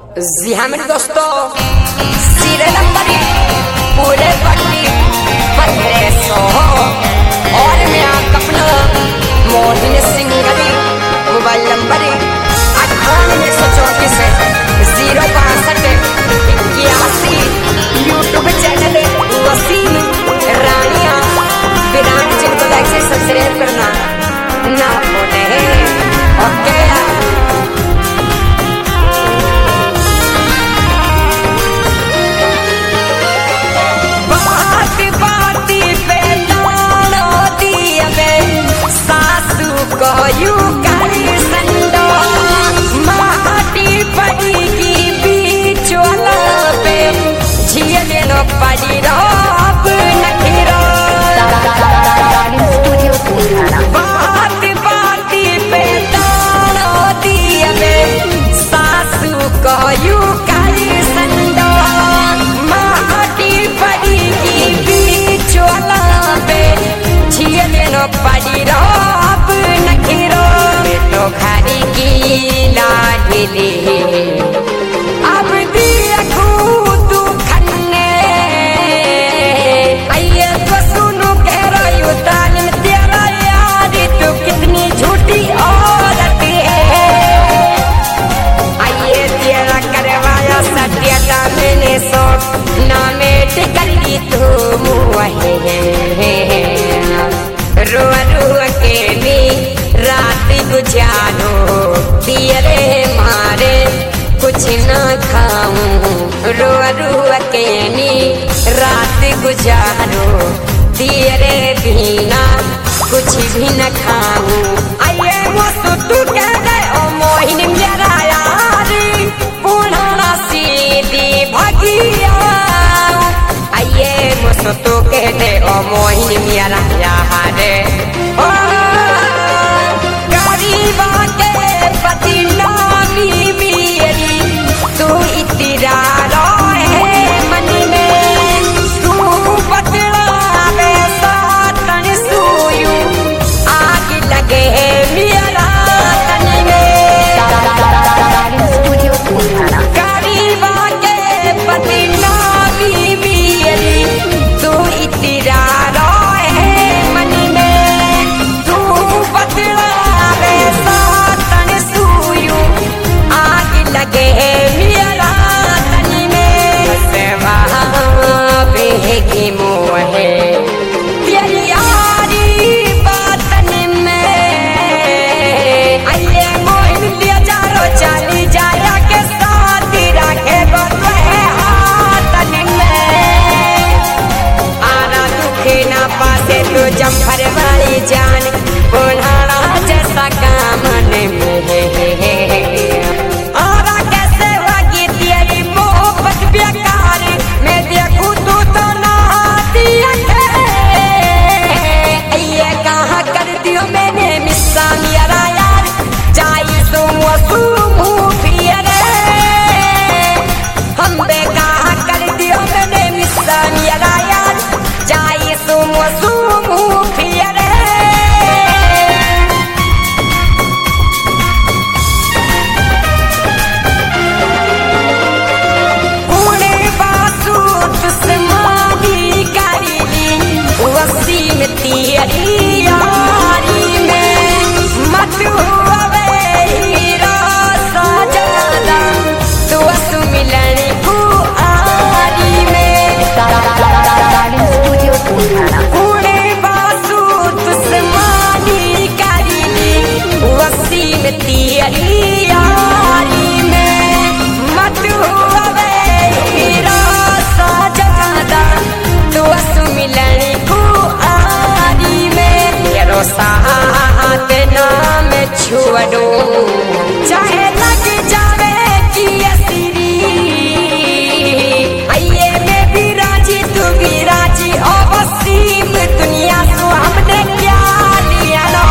जी हाँ मेरे दोस्तों, सीरियल नंबर पूरे पट्टी 1500 और मैं आपका अपना मोहिन सिंह गली, mobile number 98 YouTube channel Wasim Rania विराम जिनको लाइक से सब्सक्राइब करना ना भूले। ओके कहू काली संडो माटी पड़ी की बीच वाला पे झियले नो पड़ी रब नखिरो बात बाती पे तानो दिए सासू कहू काली संडो माटी पड़ी की बीच वाला पे झियले नो पड़ी रब नखिरो तो घरी की लाडली अब देखू तू खन्ने आइए तो सुनो कह रही हूँ तालिम तेरा याद तू कितनी झूठी औरत है। आइए तेरा करवाया सत्यता मैंने सोच नामेट कर दी तू मुँहे रो रो के नी रात गुजारो तेरे मारे कुछ न खाऊं रो रो के नी रात गुजारो तेरे बिना कुछ भी न खाऊं। आइए वो तू कह दे ओ मोहिनी मेरा यार पुराना सीधी भगिया। आइए वो तू कह दे ओ मोहिनी मेरा यार ओ गरीबा के पति नामी मेरी तू इतरा रोए मन में तू बतलावे सातन सूयू आग लगे मेरा तन में गरीबा के पति नामी मेरी तू इतरा रोए मन में तू बतलावे सातन सूयू आग लगे मेरा तन में सेवा बेगी मोहे तेरी यारी बातन में। आइए मोहिन लिया जारो चली जाया के साथ रखे गोतवे हाथन में आना दुखे ना पासे तो जम्फर वाली जान बुढ़ाना जैसा काम में आरा कैसे लगी तेरी मोहब्बत बेकार मैं देखूं तू तो ना दिया ये कहाँ कर दियो मैंने मिस्सा मेरा यार जाई सो हम बे कहाँ कर दियो मैंने मिस्सा मेरा यार जाई सो तेरी यारी में मत हुए हीरा सजाना तू मिलन को आरी में कूड़े बासु तुस्मानी करी वसीम तेरी यारी में मत हुए हीरा सजाना तू मिलन को साथ नाम छुड़ो चाहे लग जावे कि असरी। आइए मैं भी राजी तू भी राजी ओ वसीम दुनिया को हमने क्या लिया लो।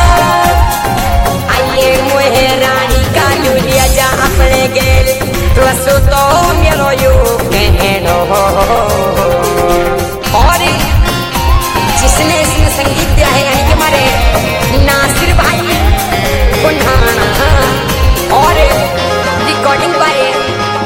आइए मुझे रानी का लिया जा अपने गेल तो तो मेरो यू कहनो और जिसने इसमें संगीत दिया है यानी कि हमारे नासिर भाई और रिकॉर्डिंग बाय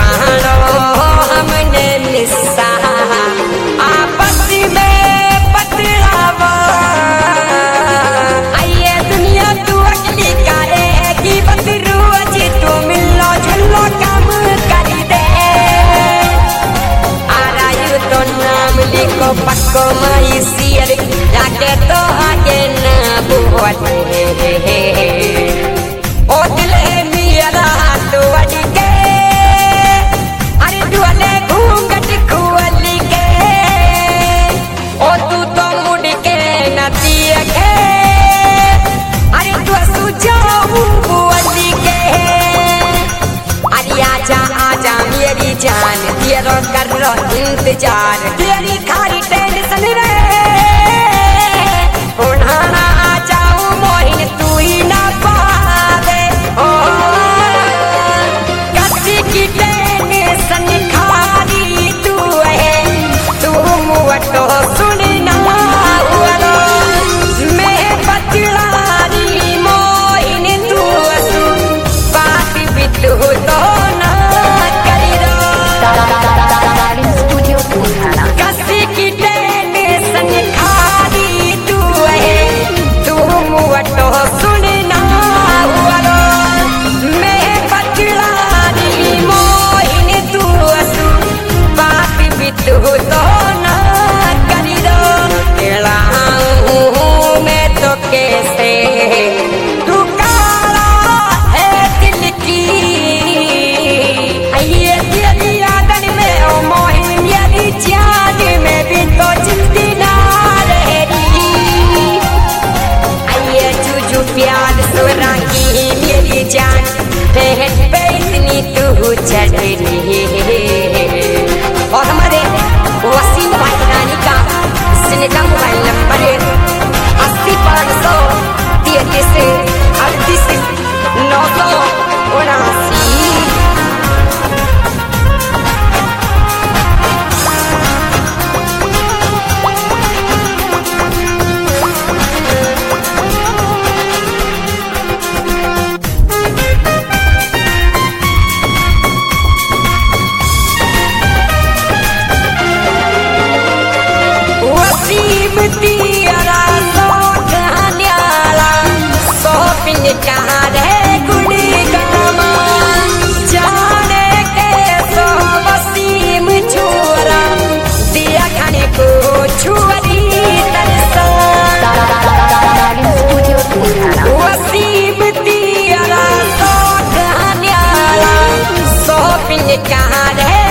बाणो हमने मिसा आपस में बतलावा आइए दुनिया तू अकेली करेगी बदरू अजी तू मिलो झुल्लो काम कर दे आरायु तो नाम लिखो पक्को माई सियर जाके तो आगे ना बुआते ओ दिल मेरा तो अड़के अरे दुआले घूंघट खुअली के ओ तू तो मुड़ के न दिखे अरे तू सुझाऊ बुअली के अरे आजा आजा मेरी जान तेरा कर रो इंतजार तेरी खारी टेंशन रे उन्हाना आ जाऊं मोहिन तू ही ना पावे ओ कच्ची की टेंशन खारी तू है तू मुवटो सुनना हुआ मैं बतलारी मोहिन तू असु बात भी तू तो ना करी स्टूडियो पुराना कच्ची की टेंशन खारी तू है तू मुवटो सुनना हुआ मैं बतलारी मोहिन तू असु बात भी तू तो ना करी दो केलाऊं मैं तो कैसे तू काला है दिल की ये तेरी यादन में ओ मोहिन मेरी जान में भी तो जिंदगी ना रहेगी आइए जुजू प्यार सोरा की मेरी जान पेट पे इतनी तू चढ़ रही और हमारे वसीम भाई रानी का सिनेमा मोबाइल नंबर 80-533-38-979 वसीम तेरा सोच हन्याला सोपिन चार है गुड़ी गामा जाने के सो वसीम छोरा दिया खाने को छुरी तरसा स्टूडियो पुराना वसीम तेरा सोच हन्याला सोपिन चार है